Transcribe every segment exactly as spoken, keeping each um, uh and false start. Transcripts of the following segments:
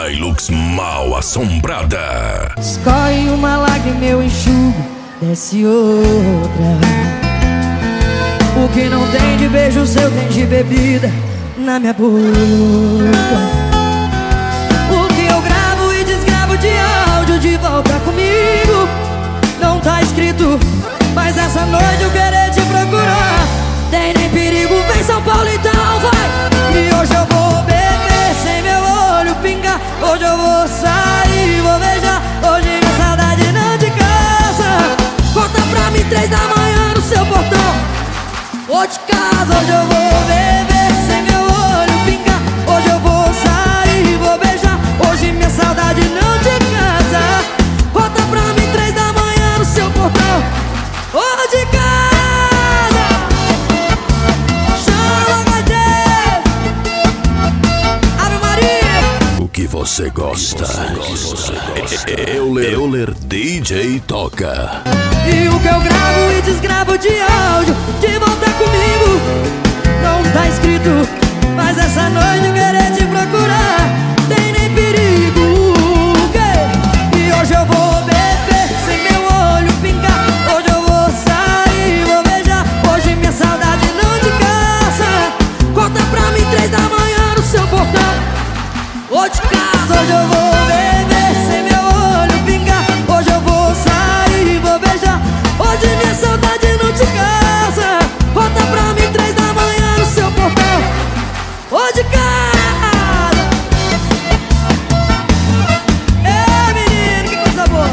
Hilux mal assombrada. Escorre uma lágrima, eu enxugo, desce outra. O que não tem de beijo seu tem de bebida na minha boca. O que eu gravo e desgravo de áudio de volta comigo não tá escrito, mas essa noite eu querer te procurar. Tem nem perigo, vem São Paulo então vai. E hoje eu vou beber sem meu olho pingar. Hoje eu vou sair, vou beijar. Hoje minha saudade não te cansa. Conta pra mim três da manhã no seu portão. Vou de casa, hoje eu vou beber sem meu olho pingar. Hoje eu vou sair, vou beijar. Hoje minha saudade não te cansa. Conta pra mim três da manhã no seu portão. Vou de casa. Que você gosta. Euler, Euler D J toca. E o que eu gravo e desgravo de áudio de volta comigo não tá escrito, mas essa noite eu querer te procurar. Tem nem perigo, okay? E hoje eu vou beber sem meu olho pingar. Hoje eu vou sair, vou beijar. Hoje minha saudade não te cansa. Conta pra mim três da manhã no seu portão. Vou de casa, hoje eu vou beber sem meu olho pingar. Hoje eu vou sair, vou beijar. Hoje minha saudade não te cansa. Volta pra mim três da manhã no seu portão. Vou de casa. Ei menino, que coisa boa.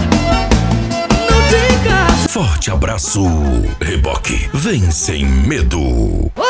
Não te cansa. Forte abraço, Reboque. Vem sem medo.